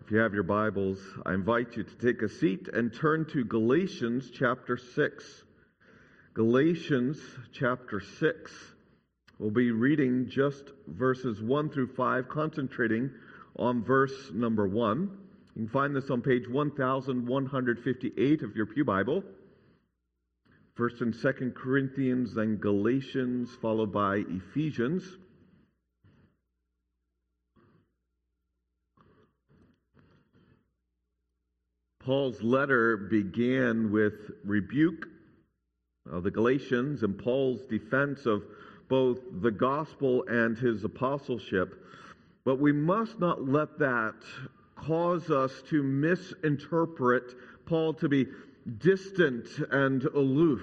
If you have your Bibles, I invite you to take a seat and turn to Galatians chapter 6. Galatians chapter 6. We'll be reading just verses 1 through 5, concentrating on verse number 1. You can find this on page 1158 of your Pew Bible. 1st and 2nd Corinthians, then Galatians, followed by Ephesians. Paul's letter began with rebuke of the Galatians and Paul's defense of both the gospel and his apostleship. But we must not let that cause us to misinterpret Paul to be distant and aloof.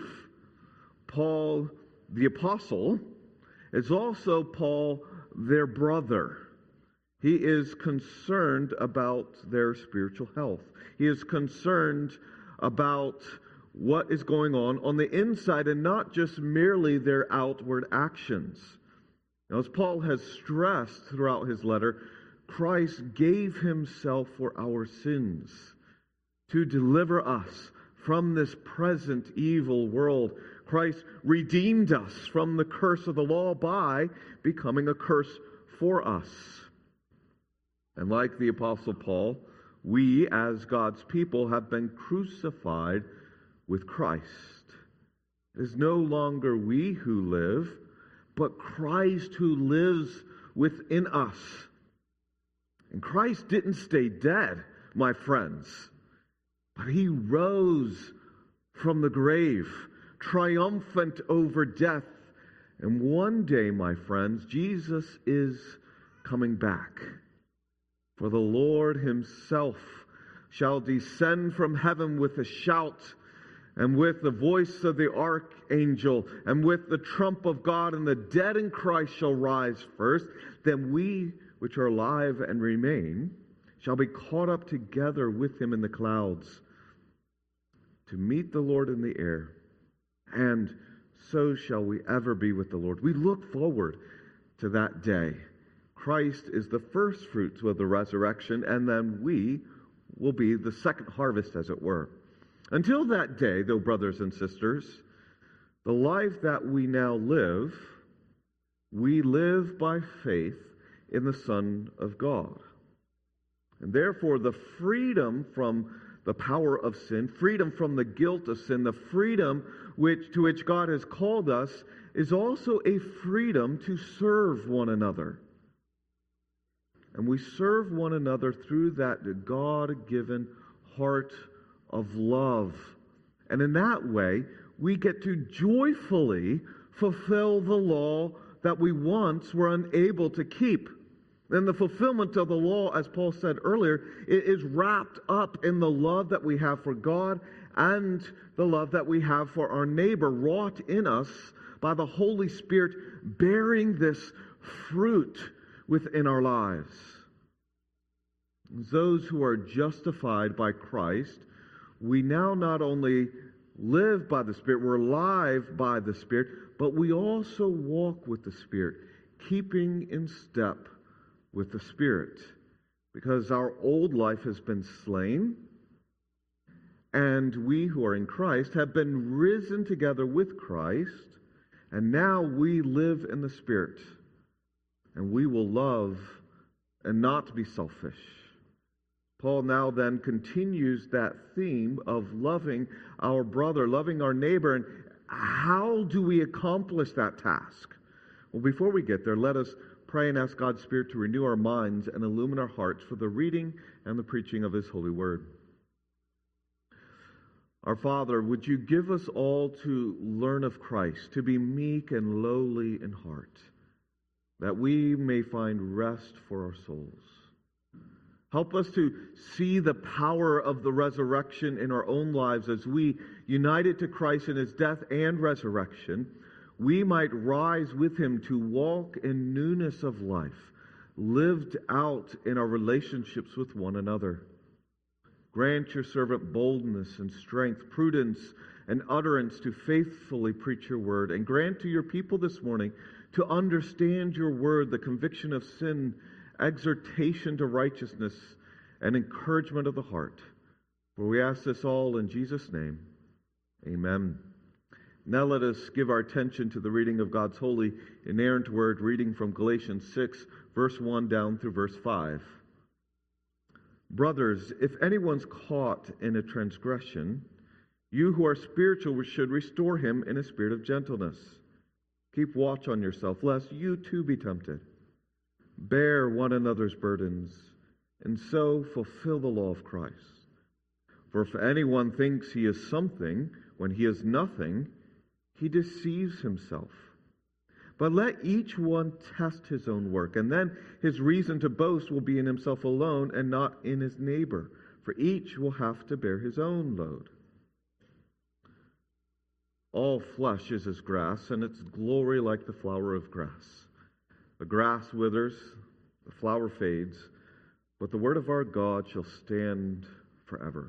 Paul, the apostle, is also Paul, their brother. He is concerned about their spiritual health. He is concerned about what is going on the inside and not just merely their outward actions. Now, as Paul has stressed throughout his letter, Christ gave himself for our sins to deliver us from this present evil world. Christ redeemed us from the curse of the law by becoming a curse for us. And like the Apostle Paul, we as God's people have been crucified with Christ. It is no longer we who live, but Christ who lives within us. And Christ didn't stay dead, my friends, but He rose from the grave, triumphant over death. And one day, my friends, Jesus is coming back. For the Lord Himself shall descend from heaven with a shout, and with the voice of the archangel, and with the trump of God, and the dead in Christ shall rise first. Then we which are alive and remain shall be caught up together with Him in the clouds to meet the Lord in the air, and so shall we ever be with the Lord. We look forward to that day. Christ is the first fruits of the resurrection, and then we will be the second harvest, as it were. Until that day, though, brothers and sisters, the life that we now live, we live by faith in the Son of God. And therefore, the freedom from the power of sin, freedom from the guilt of sin, the freedom to which God has called us, is also a freedom to serve one another. And we serve one another through that God-given heart of love. And in that way, we get to joyfully fulfill the law that we once were unable to keep. And the fulfillment of the law, as Paul said earlier, is wrapped up in the love that we have for God and the love that we have for our neighbor, wrought in us by the Holy Spirit, bearing this fruit within our lives. As those who are justified by Christ, we now not only live by the Spirit, we're alive by the Spirit, but we also walk with the Spirit, keeping in step with the Spirit. Because our old life has been slain, and we who are in Christ have been risen together with Christ, and now we live in the Spirit. And we will love and not be selfish. Paul now then continues that theme of loving our brother, loving our neighbor. And how do we accomplish that task? Well, before we get there, let us pray and ask God's Spirit to renew our minds and illumine our hearts for the reading and the preaching of His holy word. Our Father, would you give us all to learn of Christ, to be meek and lowly in heart, that we may find rest for our souls. Help us to see the power of the resurrection in our own lives as we, united to Christ in His death and resurrection, we might rise with Him to walk in newness of life, lived out in our relationships with one another. Grant your servant boldness and strength, prudence and utterance to faithfully preach your word. And grant to your people this morning to understand your word, the conviction of sin, exhortation to righteousness, and encouragement of the heart. For we ask this all in Jesus' name. Amen. Now let us give our attention to the reading of God's holy, inerrant word, reading from Galatians 6, verse 1 down through verse 5. Brothers, if anyone's caught in a transgression, you who are spiritual should restore him in a spirit of gentleness. Keep watch on yourself, lest you too be tempted. Bear one another's burdens, and so fulfill the law of Christ. For if anyone thinks he is something when he is nothing, he deceives himself. But let each one test his own work, and then his reason to boast will be in himself alone and not in his neighbor, for each will have to bear his own load. All flesh is as grass, and its glory like the flower of grass. The grass withers, the flower fades, but the word of our God shall stand forever.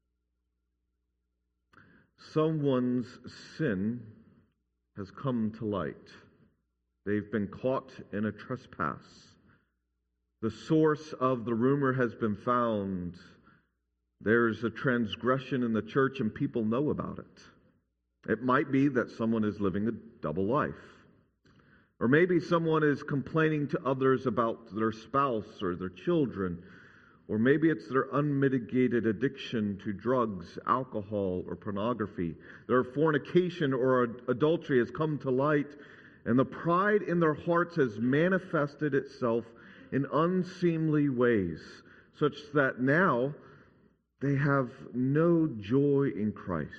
Someone's sin has come to light. They've been caught in a trespass. The source of the rumor has been found. There's a transgression in the church and people know about it. It might be that someone is living a double life. Or maybe someone is complaining to others about their spouse or their children. Or maybe it's their unmitigated addiction to drugs, alcohol, or pornography. Their fornication or adultery has come to light, and the pride in their hearts has manifested itself in unseemly ways, such that now they have no joy in Christ,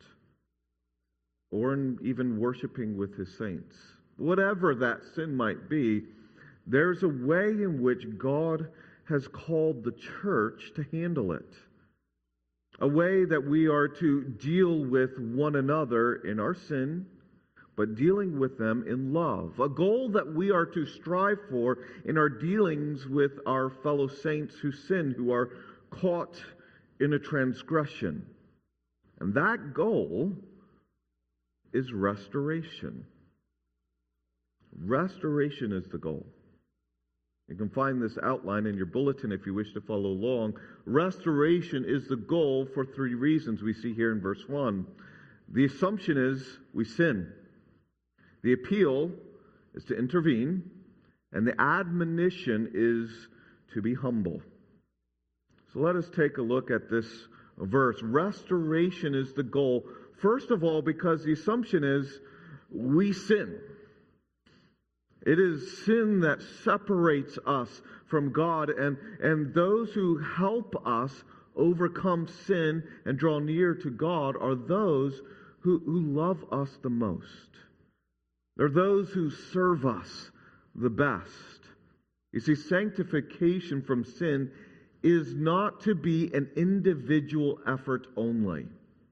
or in even worshiping with His saints. Whatever that sin might be, there's a way in which God has called the church to handle it. A way that we are to deal with one another in our sin, but dealing with them in love. A goal that we are to strive for in our dealings with our fellow saints who sin, who are caught in a transgression. And that goal is restoration. Restoration is the goal. You can find this outline in your bulletin if you wish to follow along. Restoration is the goal for 3 reasons we see here in verse 1. The assumption is we sin. The appeal is to intervene. And the admonition is to be humble. So let us take a look at this verse. Restoration is the goal. First of all, because the assumption is we sin. It is sin that separates us from God, and those who help us overcome sin and draw near to God are those who love us the most. They're those who serve us the best. You see, sanctification from sin is not to be an individual effort only.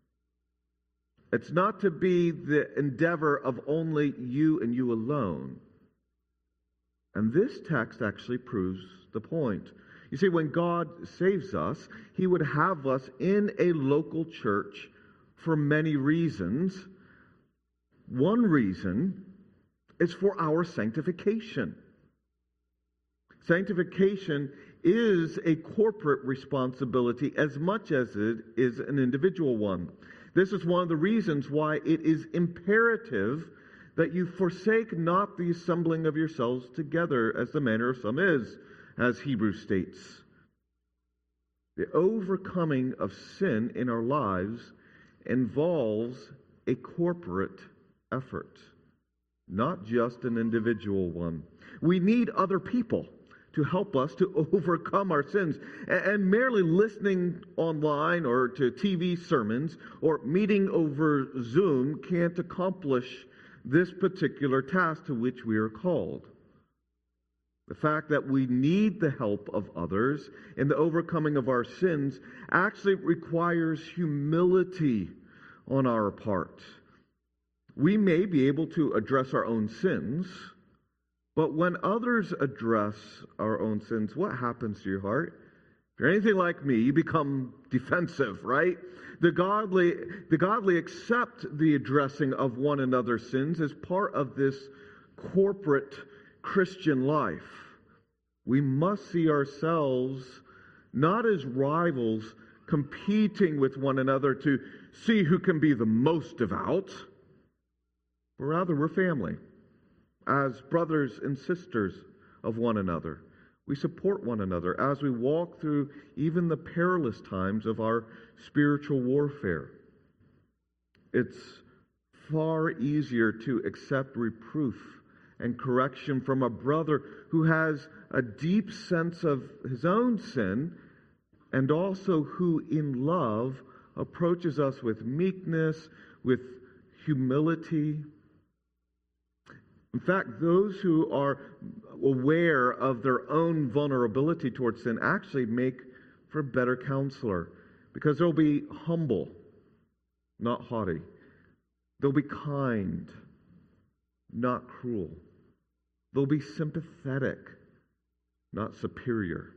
It's not to be the endeavor of only you and you alone. And this text actually proves the point. You see, when God saves us, He would have us in a local church for many reasons. One reason is for our sanctification. Sanctification is a corporate responsibility as much as it is an individual one. This is one of the reasons why it is imperative that you forsake not the assembling of yourselves together, as the manner of some is, as Hebrews states. The overcoming of sin in our lives involves a corporate effort, not just an individual one. We need other people to help us to overcome our sins. And merely listening online or to TV sermons or meeting over Zoom can't accomplish this particular task to which we are called. The fact that we need the help of others in the overcoming of our sins actually requires humility on our part. We may be able to address our own sins, but when others address our own sins, what happens to your heart? If you're anything like me, you become defensive, right? The godly accept the addressing of one another's sins as part of this corporate Christian life. We must see ourselves not as rivals competing with one another to see who can be the most devout, but rather we're family, as brothers and sisters of one another. We support one another as we walk through even the perilous times of our spiritual warfare. It's far easier to accept reproof and correction from a brother who has a deep sense of his own sin, and also who in love approaches us with meekness, with humility. In fact, those who are aware of their own vulnerability towards sin actually make for a better counselor, because they'll be humble, not haughty. They'll be kind, not cruel. They'll be sympathetic, not superior.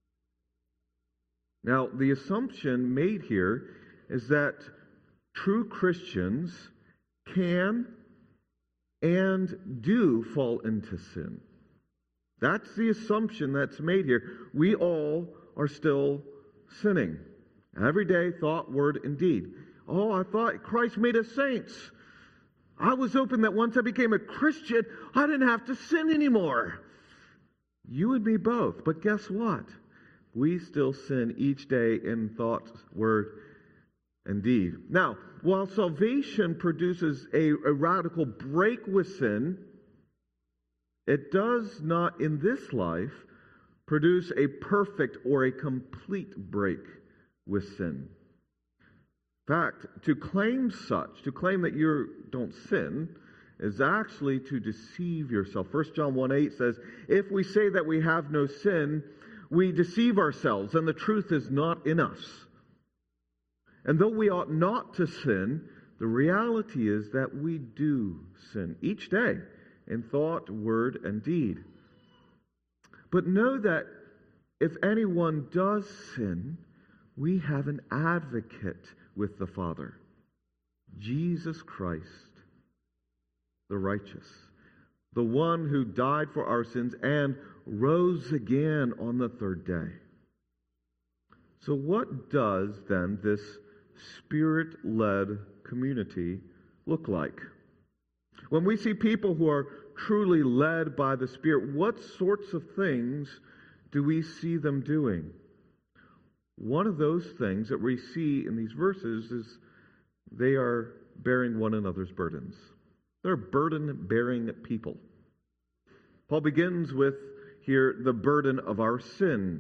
Now, the assumption made here is that true Christians can and do fall into sin. That's the assumption that's made here. We all are still sinning. Every day, thought, word, and deed. Oh, I thought Christ made us saints. I was hoping that once I became a Christian, I didn't have to sin anymore. You and me both. But guess what? We still sin each day in thought, word, and deed. Now, while salvation produces a radical break with sin, it does not in this life produce a perfect or a complete break with sin. In fact, to claim that you don't sin, is actually to deceive yourself. 1 John 1:8 says, if we say that we have no sin, we deceive ourselves, and the truth is not in us. And though we ought not to sin, the reality is that we do sin each day in thought, word, and deed. But know that if anyone does sin, we have an advocate with the Father, Jesus Christ, the righteous, the one who died for our sins and rose again on the third day. So what does then this Spirit-led community look like? When we see people who are truly led by the Spirit, what sorts of things do we see them doing? One of those things that we see in these verses is they are bearing one another's burdens. They're burden-bearing people. Paul begins with here the burden of our sin.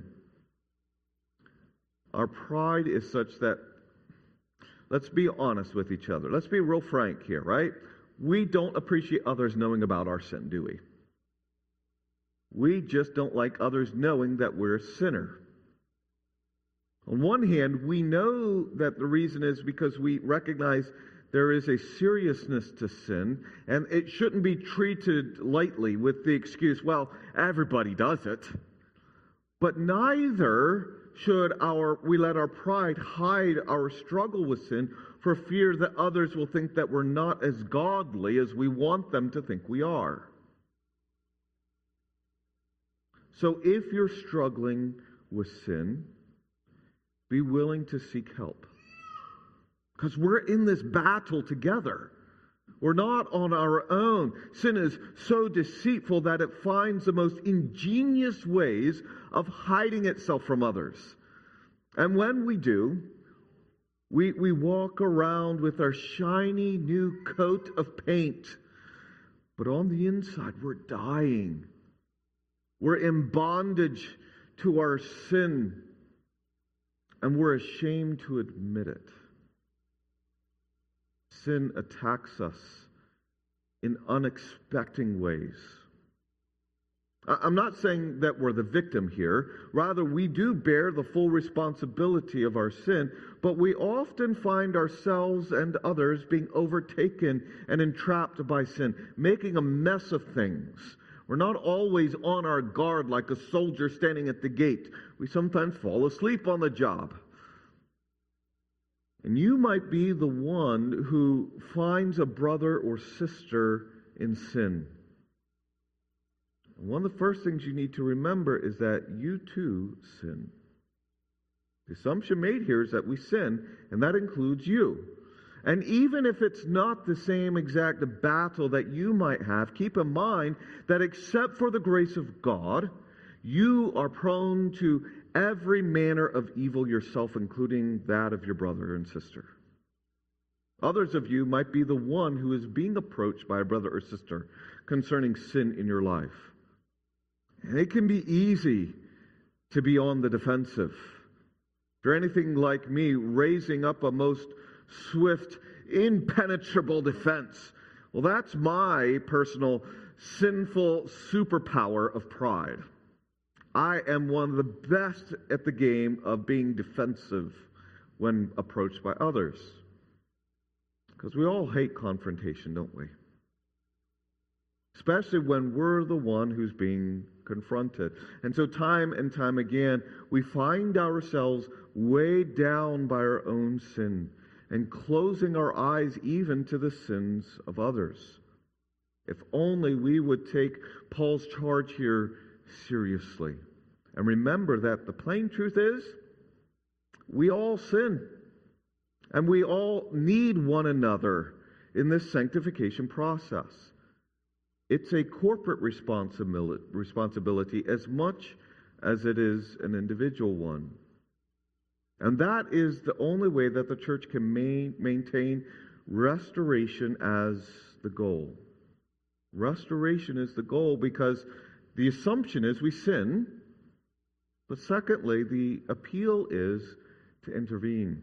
Our pride is such that, let's be honest with each other. Let's be real frank here, right? We don't appreciate others knowing about our sin, do we? We just don't like others knowing that we're a sinner. On one hand, we know that the reason is because we recognize there is a seriousness to sin, and it shouldn't be treated lightly with the excuse, well, everybody does it. But neither should we let our pride hide our struggle with sin for fear that others will think that we're not as godly as we want them to think we are. So if you're struggling with sin, be willing to seek help. Because we're in this battle together. We're not on our own. Sin is so deceitful that it finds the most ingenious ways of hiding itself from others. And when we do, we walk around with our shiny new coat of paint. But on the inside, we're dying. We're in bondage to our sin. And we're ashamed to admit it. Sin attacks us in unexpected ways. I'm not saying that we're the victim here. Rather, we do bear the full responsibility of our sin, but we often find ourselves and others being overtaken and entrapped by sin, making a mess of things. We're not always on our guard like a soldier standing at the gate. We sometimes fall asleep on the job. And you might be the one who finds a brother or sister in sin. One of the first things you need to remember is that you too sin. The assumption made here is that we sin, and that includes you. And even if it's not the same exact battle that you might have, keep in mind that except for the grace of God, you are prone to every manner of evil yourself, including that of your brother and sister. Others of you might be the one who is being approached by a brother or sister concerning sin in your life. And it can be easy to be on the defensive. If you're anything like me, raising up a most swift, impenetrable defense. Well, that's my personal sinful superpower of pride. I am one of the best at the game of being defensive when approached by others. Because we all hate confrontation, don't we? Especially when we're the one who's being confronted. And so time and time again, we find ourselves weighed down by our own sin and closing our eyes even to the sins of others. If only we would take Paul's charge here seriously. And remember that the plain truth is, we all sin. And we all need one another in this sanctification process. It's a corporate responsibility as much as it is an individual one. And that is the only way that the church can maintain restoration as the goal. Restoration is the goal because the assumption is we sin, but secondly, the appeal is to intervene.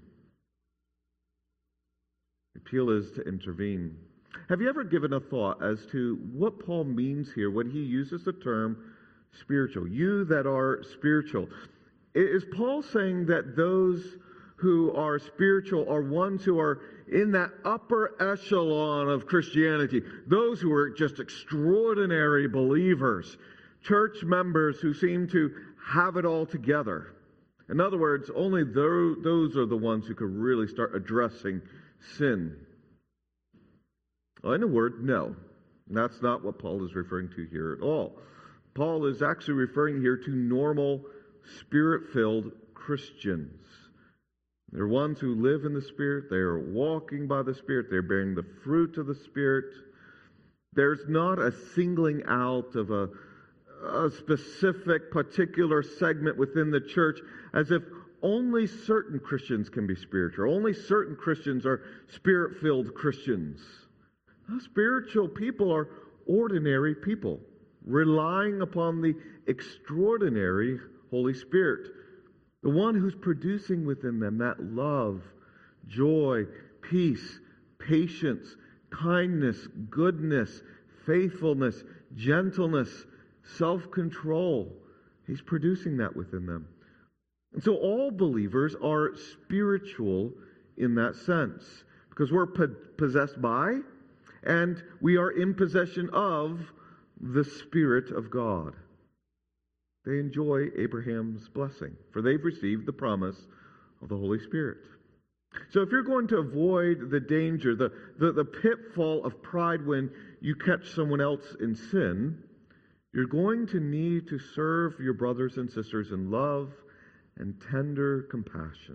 The appeal is to intervene. Have you ever given a thought as to what Paul means here when he uses the term spiritual? You that are spiritual. Is Paul saying that those who are spiritual are ones who are in that upper echelon of Christianity? Those who are just extraordinary believers, church members who seem to have it all together. In other words, only those are the ones who could really start addressing sin. Well, in a word, no. That's not what Paul is referring to here at all. Paul is actually referring here to normal, Spirit-filled Christians. They're ones who live in the Spirit. They are walking by the Spirit. They're bearing the fruit of the Spirit. There's not a singling out of a specific, particular segment within the church as if only certain Christians can be spiritual. Only certain Christians are Spirit-filled Christians. Spiritual people are ordinary people, relying upon the extraordinary Holy Spirit, the one who's producing within them that love, joy, peace, patience, kindness, goodness, faithfulness, gentleness, self-control. He's producing that within them. And so all believers are spiritual in that sense, because we're possessed by and we are in possession of the Spirit of God. They enjoy Abraham's blessing, for they've received the promise of the Holy Spirit. So if you're going to avoid the danger, the pitfall of pride when you catch someone else in sin, you're going to need to serve your brothers and sisters in love and tender compassion.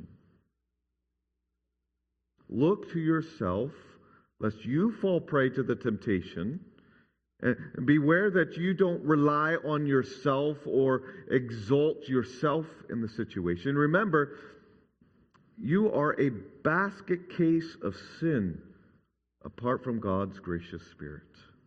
Look to yourself, lest you fall prey to the temptation. And beware that you don't rely on yourself or exalt yourself in the situation. Remember, you are a basket case of sin apart from God's gracious Spirit.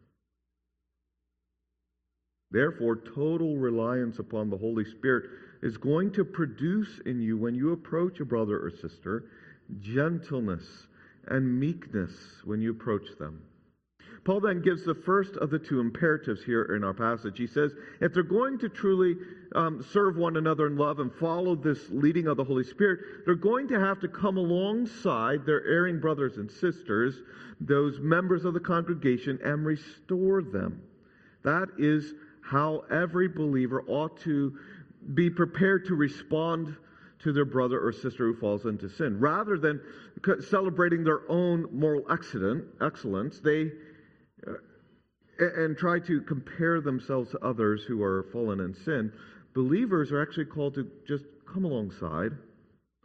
Therefore, total reliance upon the Holy Spirit is going to produce in you, when you approach a brother or sister, gentleness and meekness when you approach them. Paul then gives the first of the two imperatives here in our passage. He says, if they're going to truly serve one another in love and follow this leading of the Holy Spirit, they're going to have to come alongside their erring brothers and sisters, those members of the congregation, and restore them. That is how every believer ought to be prepared to respond to their brother or sister who falls into sin. Rather than celebrating their own moral excellence, they and try to compare themselves to others who are fallen in sin. Believers are actually called to just come alongside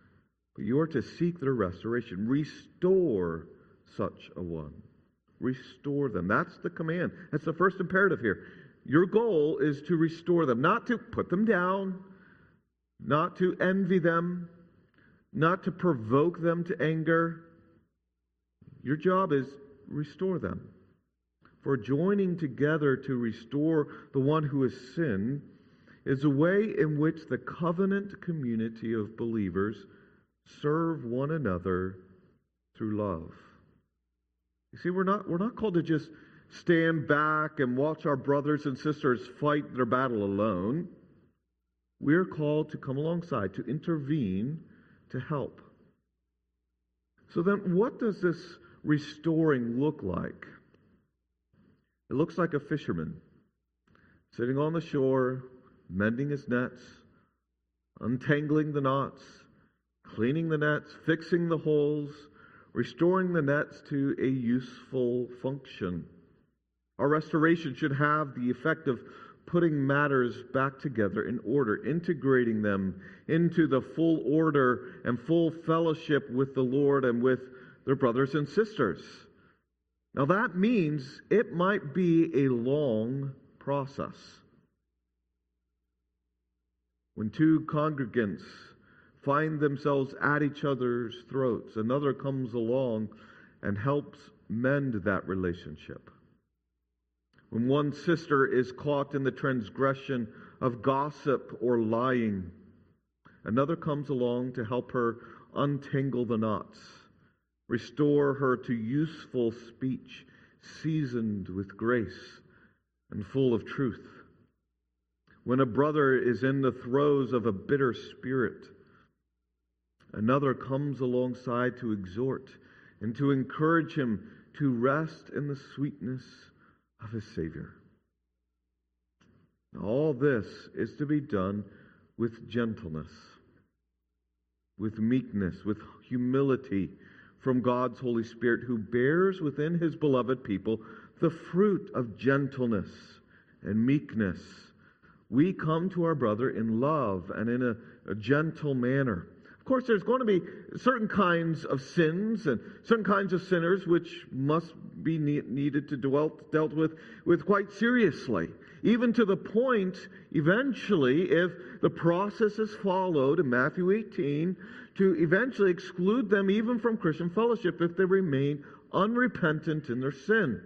but you are to seek their restoration. Restore such a one. Restore them. That's the command. That's the first imperative here. Your goal is to restore them, not to put them down, not to envy them, not to provoke them to anger. Your job is restore them. For joining together to restore the one who has sinned is a way in which the covenant community of believers serve one another through love. You see, we're not called to just stand back and watch our brothers and sisters fight their battle alone. We're called to come alongside, to intervene, to help. So then, what does this restoring look like? It looks like a fisherman sitting on the shore, mending his nets, untangling the knots, cleaning the nets, fixing the holes, restoring the nets to a useful function. Our restoration should have the effect of putting matters back together in order, integrating them into the full order and full fellowship with the Lord and with their brothers and sisters. Now that means it might be a long process. When two congregants find themselves at each other's throats, another comes along and helps mend that relationship. When one sister is caught in the transgression of gossip or lying, another comes along to help her untangle the knots, restore her to useful speech, seasoned with grace and full of truth. When a brother is in the throes of a bitter spirit, another comes alongside to exhort and to encourage him to rest in the sweetness of his Savior. All this is to be done with gentleness, with meekness, with humility from God's Holy Spirit, who bears within His beloved people the fruit of gentleness and meekness. We come to our brother in love and in a gentle manner. Of course, there's going to be certain kinds of sins and certain kinds of sinners which must be needed to dealt with quite seriously. Even to the point, eventually, if the process is followed in Matthew 18, to eventually exclude them even from Christian fellowship if they remain unrepentant in their sin.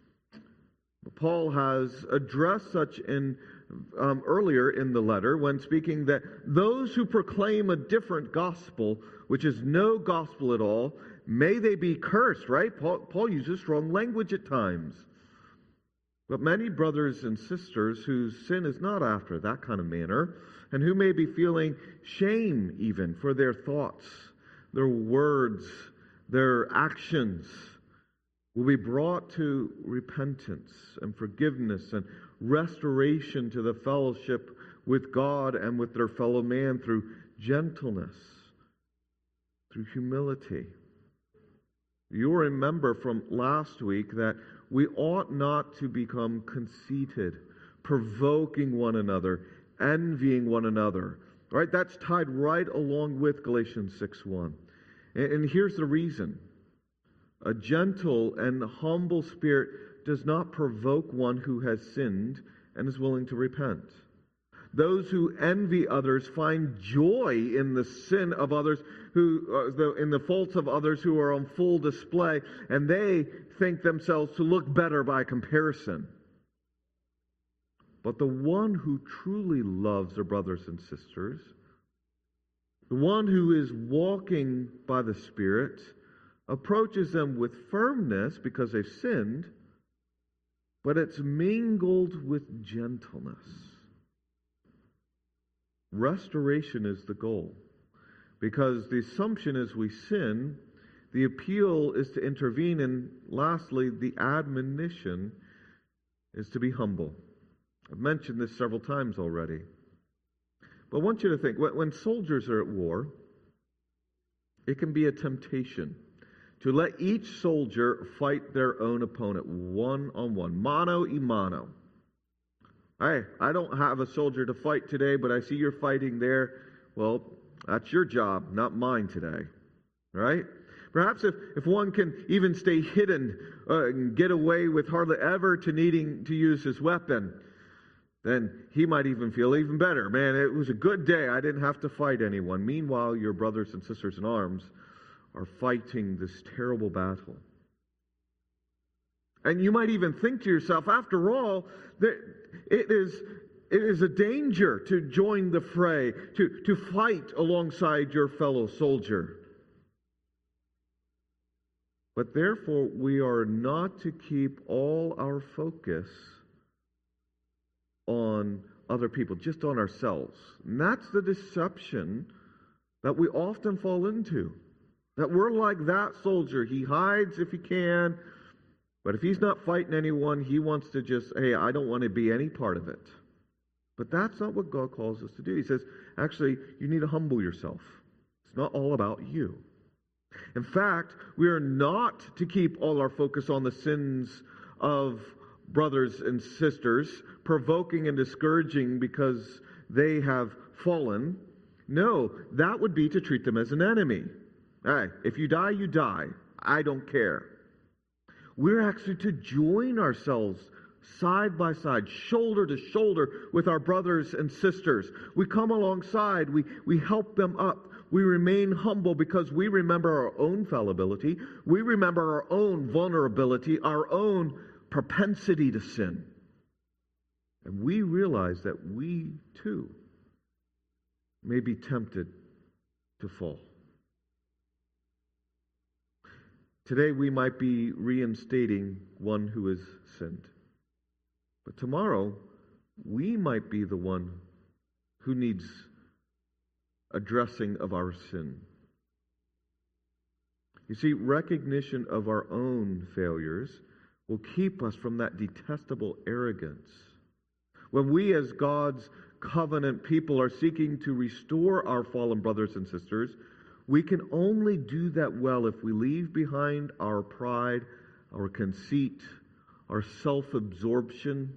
Paul has addressed such earlier in the letter when speaking that those who proclaim a different gospel, which is no gospel at all, may they be cursed, right? Paul uses strong language at times. But many brothers and sisters whose sin is not after that kind of manner, and who may be feeling shame even for their thoughts, their words, their actions, will be brought to repentance and forgiveness and restoration to the fellowship with God and with their fellow man through gentleness, through humility. You'll remember from last week that we ought not to become conceited, provoking one another, envying one another. Right? That's tied right along with Galatians 6:1. And here's the reason. A gentle and humble spirit does not provoke one who has sinned and is willing to repent. Those who envy others find joy in the sin of others, in the faults of others who are on full display, and they think themselves to look better by comparison. But the one who truly loves their brothers and sisters, the one who is walking by the Spirit, approaches them with firmness because they've sinned, but it's mingled with gentleness. Restoration is the goal, because the assumption is we sin, the appeal is to intervene, and lastly, the admonition is to be humble. I've mentioned this several times already. But I want you to think, when soldiers are at war, it can be a temptation to let each soldier fight their own opponent one-on-one, mano a mano. Hey, I don't have a soldier to fight today, but I see you're fighting there. Well, That's your job, not mine today. Right? Perhaps if one can even stay hidden and get away with hardly ever to needing to use his weapon, then he might even feel even better. Man, it was a good day. I didn't have to fight anyone. Meanwhile, your brothers and sisters in arms are fighting this terrible battle. And you might even think to yourself, after all, that it is a danger to join the fray, to fight alongside your fellow soldier. But therefore, we are not to keep all our focus on other people, just on ourselves. And that's the deception that we often fall into. That we're like that soldier. He hides if he can, but if he's not fighting anyone, he wants to just, hey, I don't want to be any part of it. But that's not what God calls us to do. He says, actually, you need to humble yourself. It's not all about you. In fact, we are not to keep all our focus on the sins of brothers and sisters, provoking and discouraging because they have fallen. No, that would be to treat them as an enemy. Hey, if you die, you die. I don't care. We're actually to join ourselves side by side, shoulder to shoulder with our brothers and sisters. We come alongside, we help them up. We remain humble because we remember our own fallibility. We remember our own vulnerability, our own propensity to sin. And we realize that we too may be tempted to fall. Today we might be reinstating one who has sinned. But tomorrow we might be the one who needs addressing of our sin. You see, recognition of our own failures will keep us from that detestable arrogance. When we as God's covenant people are seeking to restore our fallen brothers and sisters, we can only do that well if we leave behind our pride, our conceit, our self-absorption.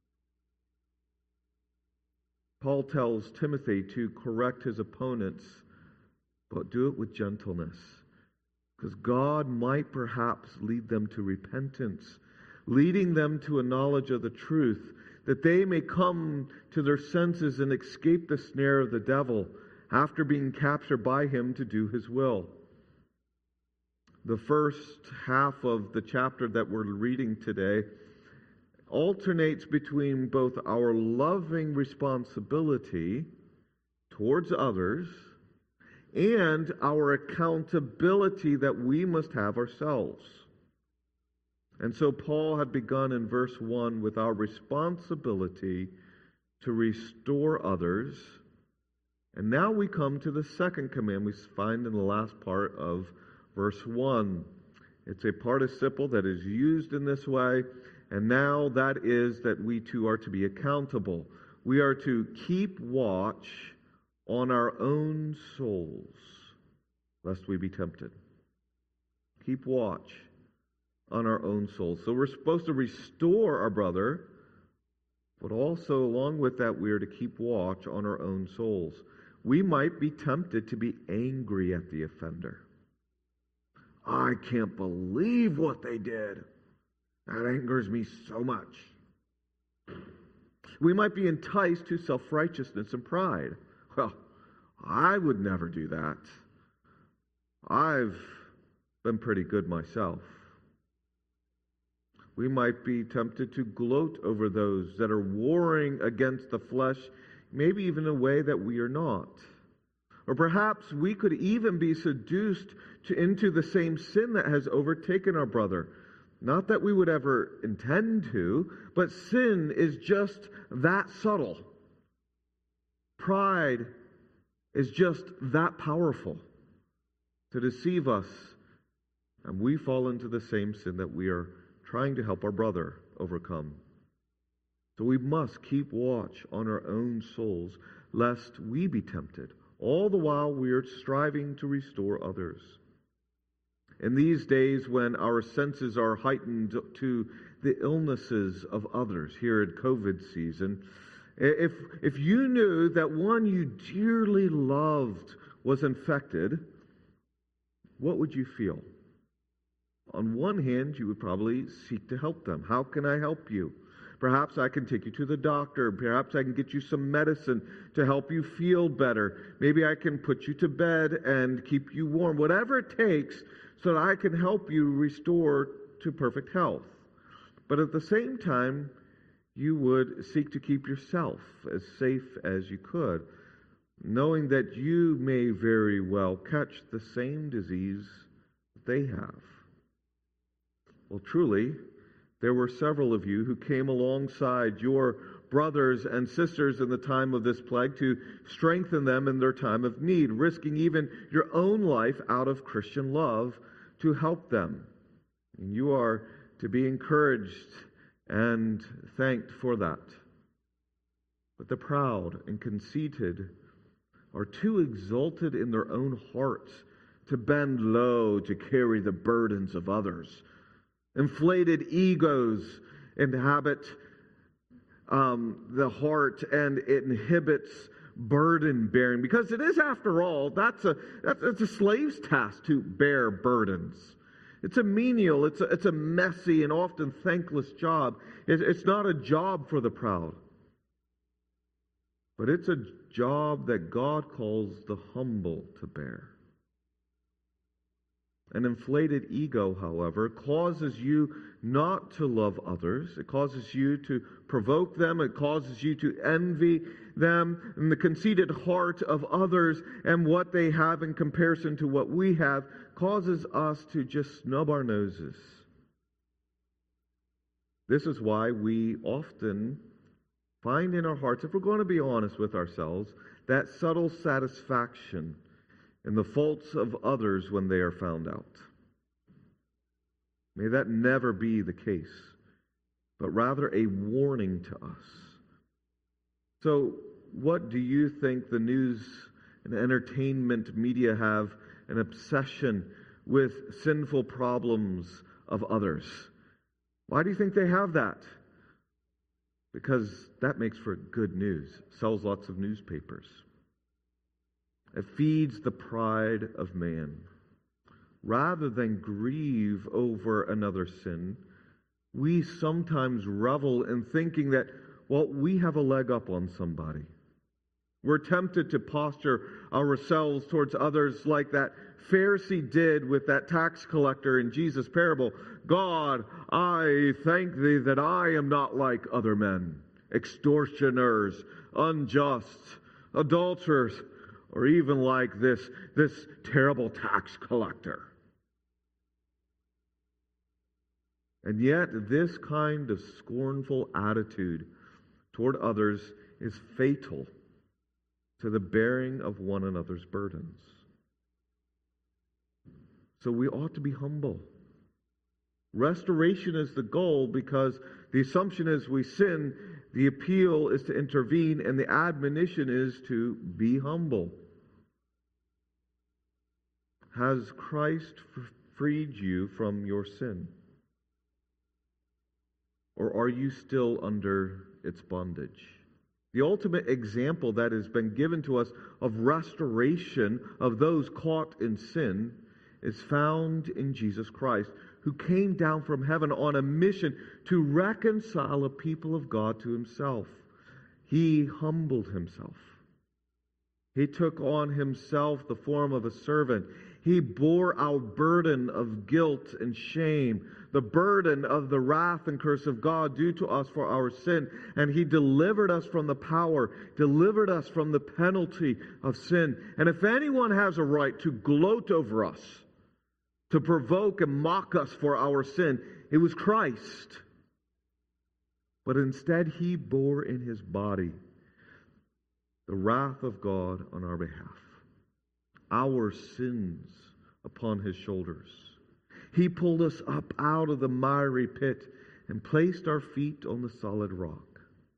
Paul tells Timothy to correct his opponents, but do it with gentleness. Because God might perhaps lead them to repentance, leading them to a knowledge of the truth, that they may come to their senses and escape the snare of the devil after being captured by him to do his will. The first half of the chapter that we're reading today alternates between both our loving responsibility towards others and our accountability that we must have ourselves. And so Paul had begun in verse 1 with our responsibility to restore others. And now we come to the second command we find in the last part of verse 1. It's a participle that is used in this way. And now that is that we too are to be accountable. We are to keep watch on our own souls, lest we be tempted. Keep watch on our own souls. So we're supposed to restore our brother, but also along with that we are to keep watch on our own souls. We might be tempted to be angry at the offender. I can't believe what they did. That angers me so much. We might be enticed to self-righteousness and pride. Well, I would never do that. I've been pretty good myself. We might be tempted to gloat over those that are warring against the flesh, maybe even in a way that we are not. Or perhaps we could even be seduced into the same sin that has overtaken our brother. Not that we would ever intend to, but sin is just that subtle. Pride is just that powerful to deceive us. And we fall into the same sin that we are trying to help our brother overcome. So we must keep watch on our own souls, lest we be tempted, all the while we are striving to restore others. In these days when our senses are heightened to the illnesses of others here in COVID season, if you knew that one you dearly loved was infected, what would you feel? On one hand, you would probably seek to help them. How can I help you? Perhaps I can take you to the doctor. Perhaps I can get you some medicine to help you feel better. Maybe I can put you to bed and keep you warm. Whatever it takes so that I can help you restore to perfect health. But at the same time, you would seek to keep yourself as safe as you could, knowing that you may very well catch the same disease they have. Well, truly, there were several of you who came alongside your brothers and sisters in the time of this plague to strengthen them in their time of need, risking even your own life out of Christian love to help them. And you are to be encouraged and thanked for that. But the proud and conceited are too exalted in their own hearts to bend low to carry the burdens of others. Inflated egos inhabit the heart, and it inhibits burden bearing, because it is, after all, that's a slave's task to bear burdens. It's a menial, it's a messy and often thankless job. It's not a job for the proud, but it's a job that God calls the humble to bear. An inflated ego, however, causes you not to love others. It causes you to provoke them. It causes you to envy them. And the conceited heart of others and what they have in comparison to what we have causes us to just snub our noses. This is why we often find in our hearts, if we're going to be honest with ourselves, that subtle satisfaction in the faults of others when they are found out. May that never be the case, but rather a warning to us. So, what do you think the news and entertainment media have an obsession with sinful problems of others? Why do you think they have that? Because that makes for good news. Sells lots of newspapers. It feeds the pride of man. Rather than grieve over another sin, we sometimes revel in thinking that, well, we have a leg up on somebody. We're tempted to posture ourselves towards others like that Pharisee did with that tax collector in Jesus' parable. God, I thank thee that I am not like other men, extortioners, unjust, adulterers, or even like this terrible tax collector. And yet, this kind of scornful attitude toward others is fatal to the bearing of one another's burdens. So we ought to be humble. Restoration is the goal, because the assumption is we sin, the appeal is to intervene, and the admonition is to be humble. Has Christ freed you from your sin? Or are you still under its bondage? The ultimate example that has been given to us of restoration of those caught in sin is found in Jesus Christ, who came down from heaven on a mission to reconcile a people of God to himself. He humbled himself. He took on himself the form of a servant. He bore our burden of guilt and shame, the burden of the wrath and curse of God due to us for our sin. And he delivered us from the power, delivered us from the penalty of sin. And if anyone has a right to gloat over us, to provoke and mock us for our sin, it was Christ. But instead, he bore in his body the wrath of God on our behalf, our sins upon his shoulders. He pulled us up out of the miry pit and placed our feet on the solid rock.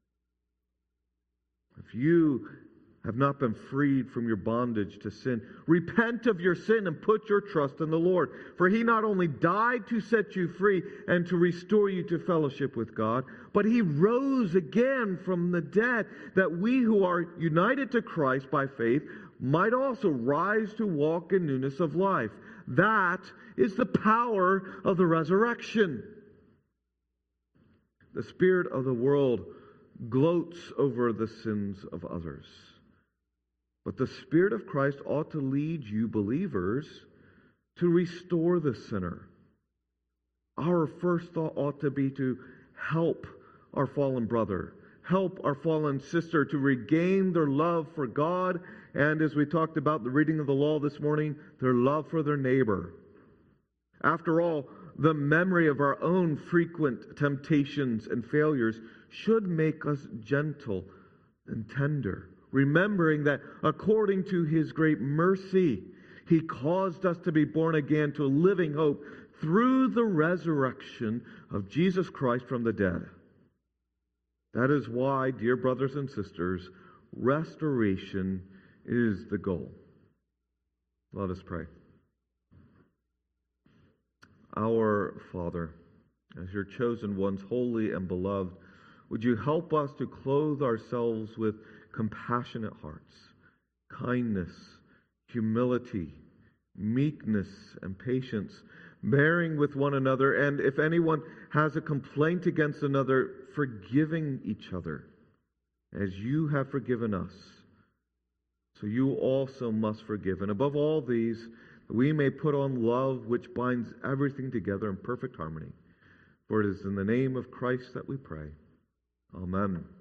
If you have not been freed from your bondage to sin, repent of your sin and put your trust in the Lord. For he not only died to set you free and to restore you to fellowship with God, but he rose again from the dead, that we who are united to Christ by faith might also rise to walk in newness of life. That is the power of the resurrection. The spirit of the world gloats over the sins of others. But the Spirit of Christ ought to lead you believers to restore the sinner. Our first thought ought to be to help our fallen brother, help our fallen sister to regain their love for God, and as we talked about the reading of the law this morning, their love for their neighbor. After all, the memory of our own frequent temptations and failures should make us gentle and tender, remembering that according to His great mercy, He caused us to be born again to a living hope through the resurrection of Jesus Christ from the dead. That is why, dear brothers and sisters, restoration is the goal. Let us pray. Our Father, as your chosen ones, holy and beloved, would you help us to clothe ourselves with compassionate hearts, kindness, humility, meekness, and patience, bearing with one another, and if anyone has a complaint against another, forgiving each other, as you have forgiven us. So you also must forgive. And above all these, we may put on love, which binds everything together in perfect harmony. For it is in the name of Christ that we pray. Amen.